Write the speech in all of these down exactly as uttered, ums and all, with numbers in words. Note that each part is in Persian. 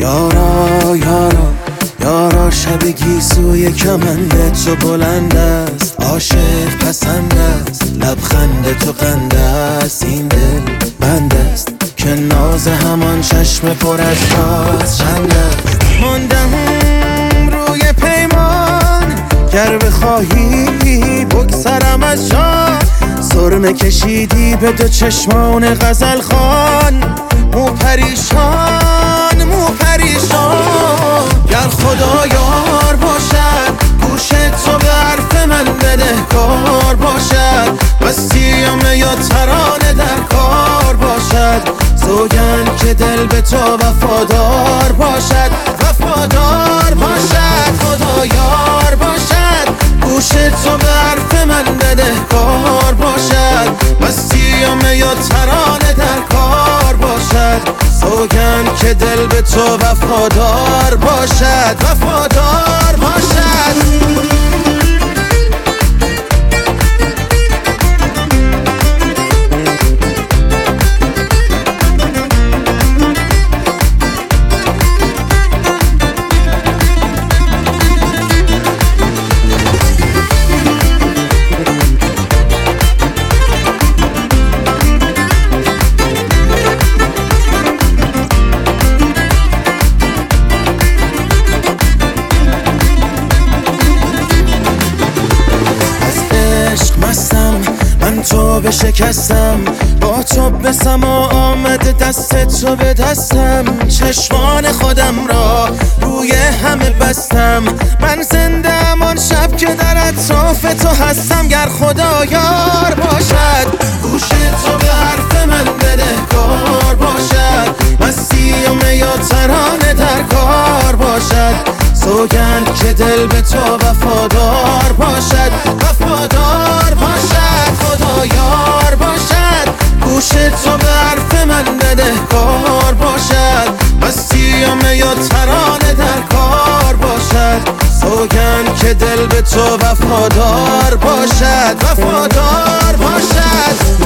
یارا یارا یارا شب گیسوی کمند تو بلند است، عاشق پسند است، لبخند تو قند است، این دل بند است که ناز همان چشم پر از راز چند است. ماندم روی پیمان گر بخواهی بگذرم از جان، سرمه کشیدی به دو چشمان غزل خان، مو پریشان مو پریشان. گر خدا یار باشد گوش تو به حرف من بدهکار باشد، وسیعمه یا ترانه در کار باشد، سوگند که دل به تو وفادار باشد وفادار باشد. خدا یار باشد گوش تو به حرف من بدهکار باشد، وسیعمه یا ترانه در کار باشد، سوگند که دل به تو وفادار باشد وفادار باشد. من تو به شکستم، با تو به سما آمده دست تو به دستم، چشمان خودم را روی همه بستم، من زنده ام آن شب که در اطراف تو هستم. گر خدا یار باشد گوش تو به حرف من بدهکار باشد، وسیعمه یا ترانه در کار باشد، سوگند که دل به تو وفادار باشد وفادار باشد. خدا یار باشد گوش تو به حرف من بدهکار باشد، وسیعمه یا ترانه در کار باشد، سوگند که دل به تو وفادار باشد وفادار باشد.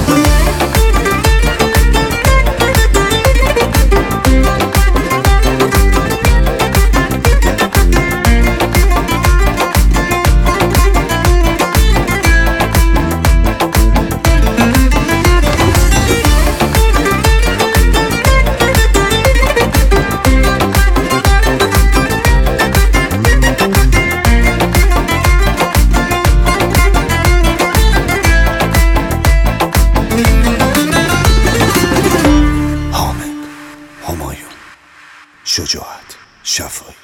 شجاعت شفایی